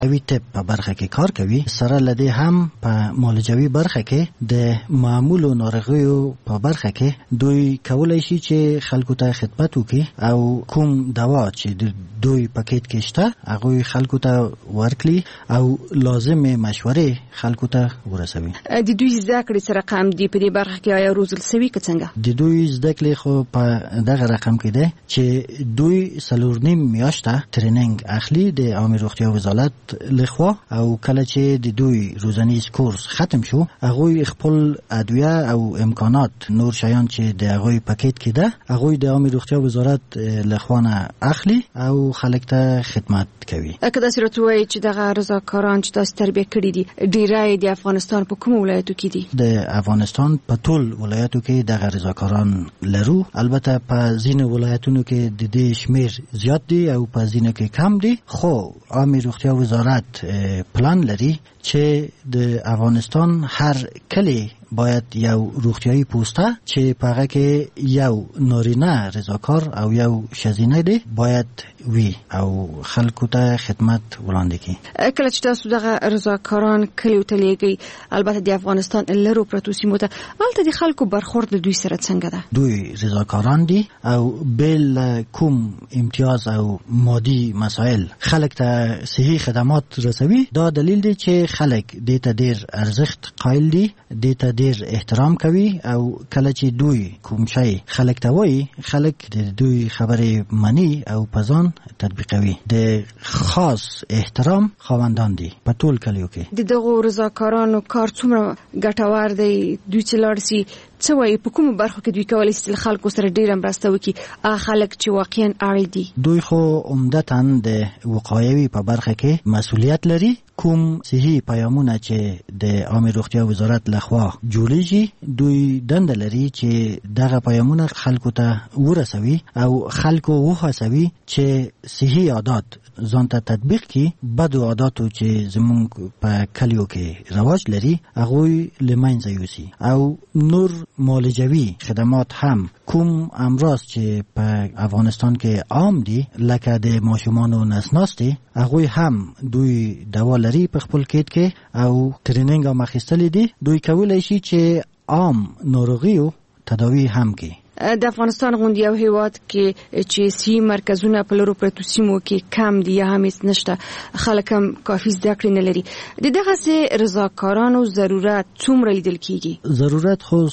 اوی طب په برخه کې کار کوي، سره لدی هم په معالجوي برخه کې د معمولو ناروغیو په برخه کې دوی کولای شي چې خلکو ته خدمت وکړي او کوم دوا چې د دوی پاکټ کې شته هغه خلکو ته ورکړي او لازمه مشورې خلکو ته ورسوي. د دوی زده کړې سره رقم دی په دې برخه کې آیا روزل سوي که څنګه؟ د دوی زده کړې خو په دغه رقم کې ده چې دوی 4.5 میاشته تریننګ اخلي د عامه روغتیا وزارت لخوا او کله چې د دوی روزنیز کورس ختم شو هغه خپل ادویه او امکانات نور شیان چې د هغه پاکټ کې ده هغه د عامه روغتیا وزارت لخوا نه اخلي او خلک ته خدمت کوي. اګه د سرتوي چې دغه رضاکاران چې تاسو تربیه کړی دي ډیرای د افغانستان په کوم ولایتو کې دي؟ د افغانستان په ټول ولایتو کې دغه رضاکاران لرو. البته په ځینو ولایتونو کې د دې شمیر زیات دي او په ځینو کې کم دي، خو عامه روغتیا وزارت پلان لري چې د افغانستان هر کلی باید یو روغتیایی پوسته چې پاغه کې یو نارینه رضاکار او یو ښځینه دی باید وي او خلکو ته خدمت وړاندې کړي. کله چې تاسو دغه رضاکاران کلیو ته لیږئ، البته د افغانستان لرو پرتو سیمو ته، هلته د خلکو برخورد د دوی سره څنګه ده؟ دوی رضاکاران دي او بل کوم امتیاز او مادي مسائل خلک ته صحي خدمات رسوي. دا دلیل دی چې خلک دې ته ډیر ارزښت قایل دي، دې ته ډیر احترام کوي او کله چې دوی کوم شی خلک ته وایي خلک د دوی خبرې مني او په ځان تطبیقوي. د خاص احترام خاوندان دي په ټول کلیو کې. د دغو رضاکارانو کار څومره ګټور دی؟ دوی چې لاړ سي څه وایي په کومو برخو کې دوی کولی شي خلکو سره ډیره مرسته وکړي؟ هغه خلک چې واقعا اړ دي. دوی خو عمدتاً د وقایوي په برخه کې مسؤلیت لري. کوم صحي پیامونه چې د عامه روغتیا وزارت لخوا جوړیږي دوی دنده لري چې دغه پیامونه خلکو ته ورسوي او خلکو وهڅوي چې صحي عادات ځان ته تطبیق کړي. بدو عاداتو چې زمونږ په کلیو کې رواج لري هغه لمنځه یوسي او نور معالجوي خدمات هم کوم امراض چې په افغانستان کې عام دي لکه د ماشومانو نسناستي هغه هم دوی دوا لري په خپل کیت کې او تریننګ هم اخیستلی دي. دوی کولای شي چې عام ناروغیو تداوی هم کوي. د افغانستان غوندې یو هیواد کې چې سی مرکزونه په لرو پرتو سیمو کې کم دي یا هم هیڅ نشته، خلک هم کافي زده کړې نه لري، د دغسې رضاکارانو ضرورت څومره لیدل کیږي؟ ضرورت خو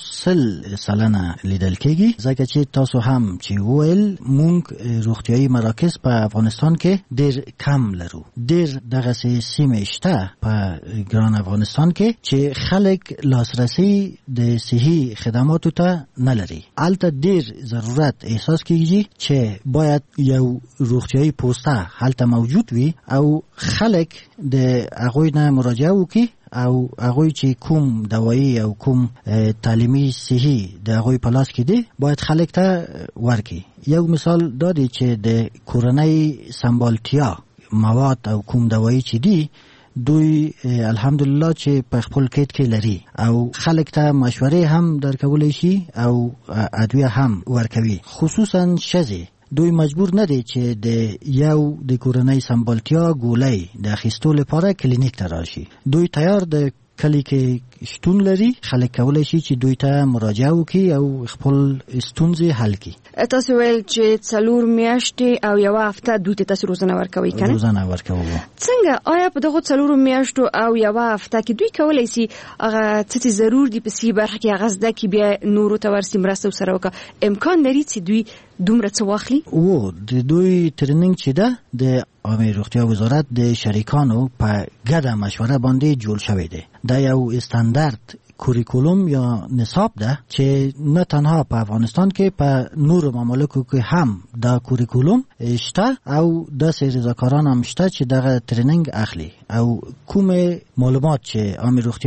100% لیدل کیږي، ځکه چې تاسو هم چې وویل مونږ روغتیایي مراکز په افغانستان کې ډیر کم لرو. ډیر دغسې سیمې شته په ګران افغانستان کې چې خلک لاسرسي د صحي خدماتو ته نه لري. البته ډیر ضرورت احساس کیږي چې باید یو روغتیایي پوسته هلته موجود وي او خلک د هغوی نه مراجعه وکړي او هغوی چې کوم دوایی او کوم تعلیمي صحي د هغوی په لاس کې دی باید خلک ته ورکړي. یو مثال دا دی چې د کورنۍ سمبالتیا مواد او کوم دوایی چې دی دوی الحمدلله چې په خپل کیت کې لري او خلک ته مشورې هم درکولی شي او ادویه هم ورکوي. خصوصا ښځې دوی مجبور نه دي چې د یو د کورنۍ سمبالتیا ګولۍ د اخیستو لپاره کلینیک ته راشي. دوی تیار د کلی کې شتون لري، خلک کولی شي چې دوی ته مراجعه وکړي او خپل ستونزې حل کړي. تاسو ویل چې 4 میاشتې او یو هفته دوی ته تاسو روزنه ورکوي کنه؟ روزنه ورکوو. څنګه آیا په دغه 4 میاشتو او یو هفته کې دوی کولی شي هغه څه ضرور دي په سی برخه کې هغه زده کې بیا نورو ته ورسي مرسته سره وکړه؟ امکان لري چې دوی دومره څه واخلي؟ او د دوی ترنینګ چې ده د عامه روغتیا وزارت د شریکانو په ګډه مشوره باندې جوړ شوی دی. دا یو استاندارد کوریکولوم یا نصاب ده چې نه تنها په افغانستان کې په نورو ممالکو کې هم دا کوریکولوم شته او داسې رضاکاران هم شته چې دغه تریننګ اخلي او کوم معلومات چې عامه روغتیا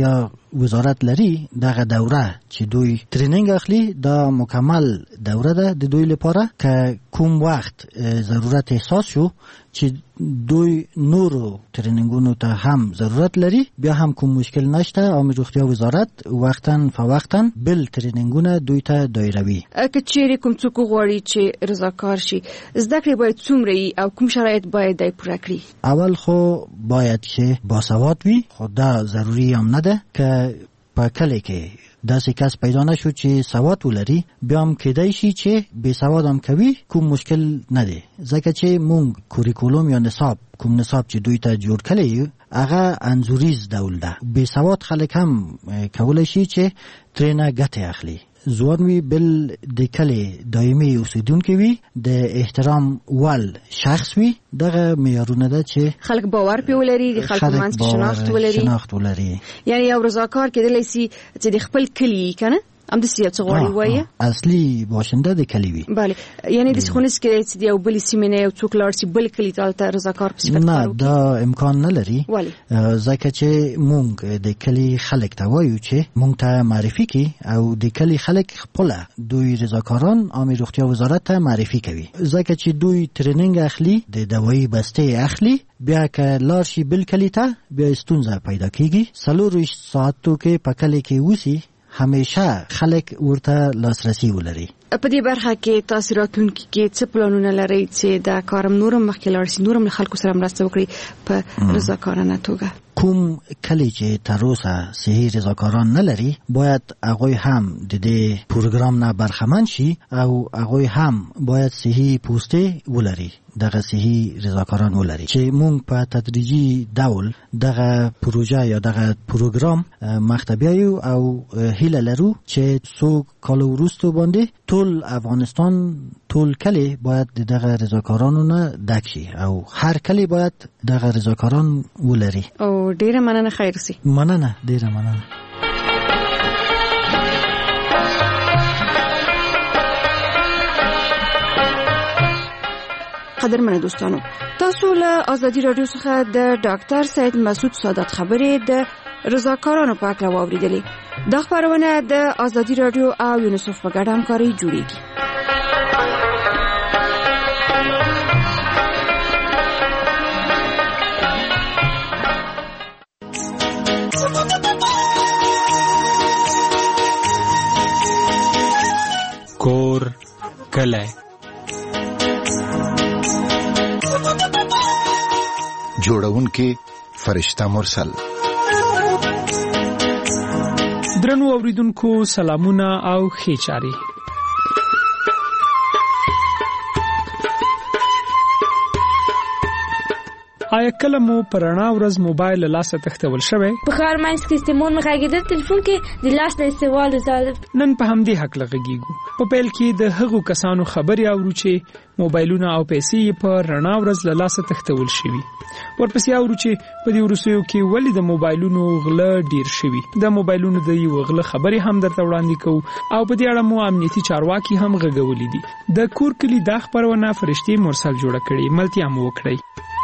وزارت لري دغه دوره چې دوی ټریننګ اخلي دا مکمل دوره ده د دوی لپاره که کوم وخت ضرورت احساس شو چې دوی نورو ټریننګونو ته هم ضرورت لري بیا هم کوم مشکل نشته. عامه روغتیا وزارت وختاً فوقتاً بل ټریننګونه دوی ته دایروي. که چیرې کوم څوک غواړي چې رضاکار شي زده کړې باید څومره او کوم شرایط باید دای پوره کړي؟ اول خو باید چې باسواد وي، خو دا ضروري هم نه ده که په کله کې داسې کس پیدا نشو چې سواد ولري بیا هم کېدای شي چې بې سواد هم کوي، کوم مشکل نه دی. ځکه چې مونږ کوریکولوم یا نصاب کوم نصاب چې دوی ته جوړ کړی هغه انځوریز ډول ده. بې سواد خلک هم کولی شي چې ترېنه ګټه اخلي. ځوان وي بل د کلي دایمي اوسیدونکي وي، د احترام وړ شخص وي. دغه معیارونه ده چې خلک باور پې ولري، د خلکو منځ کې شناخت ولري. یعنی یو رضاکار کېدلی سي چې د خپل کلي که نه همداسې یو څه غواړي وایي اصلي باشنده د کلي وي. بله، یعنی داسې خو نهسي کېدی چې د یو بلې سیمې نه یو څوک لاړ شي بل کلي ته هلته رضاکار په صفت کار وکړي؟ نه، دا امکان نه لري. ولې؟ ځکه چې مونږ د کلي خلک ته وایو چې مونږ ته معرفي کړي او د کلي خلک خپله دوی رضاکاران عامه روغتیا وزارت ته معرفي کوي. ځکه چې دوی ټریننګ اخلي، د دوایي بستې اخلي، بیا که لاړ شي بل کلي ته بیا ستونزه پیدا کېږي. 24 ساعتو کې په کلي کې اوسي همیشه خلک ورته لاسرسي ولري. په دې برخه کې تاسو راتلونکي کې څه پلانونه لرئ چې دا کارم نورم مخکې لاړ شي، نورم له خلکو سره مرسته وکړي په رضاکارانه توګه؟ کوم کلی چې تر اوسه صحي رضاکاران نه لري باید هغوی هم د دې پروګرام نه برخمن شي او هغوی هم باید صحي پوستې ولري، دغه صحي رضاکاران ولري چې مونږ په تدریجي ډول دغه پروژه یا دغه پروګرام مخته بیایو او هیله لرو چې څو کال وروسته باندې ټول افغانستان ټول کلی باید دغه رضاکارانو نه ډک شي او هر کلی باید دغه رضاکاران ولري. او ډیره مننه، خیر سي. مننه، ډیره مننه. قدرمنه دوستانو، تاسو له ازادي رادیو څخه د ډاکټر سید مسعود سادات خبرې د رضاکارانو په اړه واوریدلې. دا خبرونه د ازادي رادیو او یونیسف په ګډه همکاري جوړیږي. کور کلی جوړونکي فرشتہ مرسل. درنو اوریدونکو سلامونه او ښې چارې. آیا کله مو پرانا ورځ موبایل له لاسه تښتول شوی؟ په خار مینس کې استعمال مخاګیدل ټلیفون کې د لاس نه استعمال وزاده. نن په همدې حق لغږیږو. په پیل کې د هغو کسانو خبرې اورو چې موبایلونه او پیسې په رڼا ورځ له لاسه تښتول شوي. ورپسې اورو چې په دې وروستیو کې ولې د موبایلونو غله ډیر شوي. د موبایلونو د یو غله خبرې هم درته وړاندې کوو او په دې اړه مو امنیتي چارواکي هم غږولي دي. د کور کلی دا خبرونه فرشتي مرسل جوړه کړې. ملتیا مو وکړئ.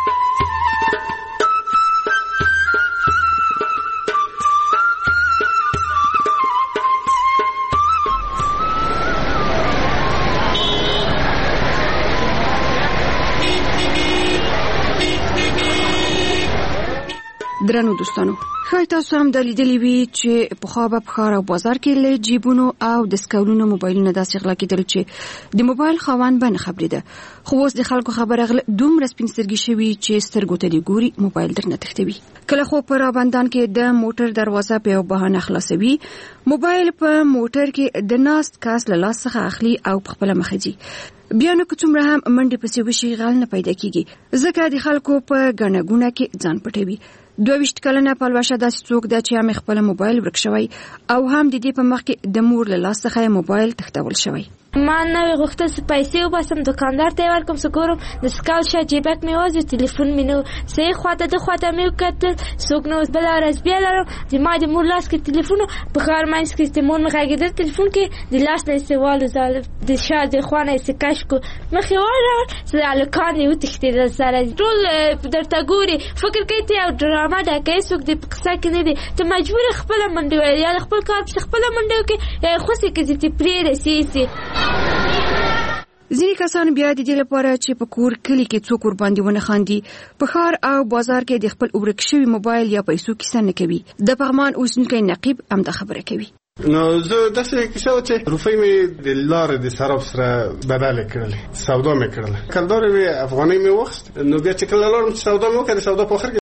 درنو دوستانو، ښایي تاسو هم د لیدلي وي چې پخوا به په ښار او بازار کې له جیبونو او د سکولونو موبایلونه داسې غلا کېدل چې د موبایل خاوند به نه خبرېده. خو اوس د خلکو خبره غله دومره سپین سترګې شوي چې سترګو ته دې ګوري موبایل درنه تښتوي. کله خو په رابندان کې د موټر دروازه په یو بهانه خلاصوي، موبایل په موټر کې د ناست کس له لاس څخه اخلي او په خپله مخه ځي. بیا نو که څومره هم منډې پسې وشي غل نه پیدا کېږي، ځکه د خلکو په ګڼه ګوڼه کې ځان پټوي. 22 کلنه پلوشه داسې څوک ده چې هم خپل موبایل ورک شوی او هم د دې په مخ کې د مور له لاس څخه موبایل تښتول شوی. ما نوې غوښتل چې پیسې وباسم دکاندار ته یې ورکړم، څه ګورم د سکال شا جیبک مې وځي، تلیفون مې نه صحیح خواته د خواته مې وکتل، څوک نه اوس بله ورځ بیا لرم زما د مور لاس کې تلیفون په ښار منځ کې چې مور مې غږېدل تلیفون کې د لاس نه یې سوال د شا د خوا نه یې کش کړو، مخې واړول چې هلکان یې وتښتېدل سره ټول درته ګوري فکر کوي ته یو ډرامه ده، که هېڅوک دې په قصه کې نه دی، ته مجبور خپله منډې وهل یا د خپل کار پسې خپله منډې وکړې یا یې خوسې کړې چې پرېږدې سیسې. ځینې کسان بیا د دې لپاره چې په کور کلی کې څوک ورباندې ونه خاندي په ښار او بازار کې د خپل ورک شوي موبایل یا پیسو کیسه نه کوي. د پغمان اوسېدونکی نقیب همدا خبره کوي. نو زه داسې کیسه وه چې روپۍ مې د لارې د سراب سره بدلې کړلې، سودا مې کړله، کلدارې مې افغانۍ مې واخیست، نو بیا چې کله لاړم چې سودا مې وکړه د سودا په آخر کې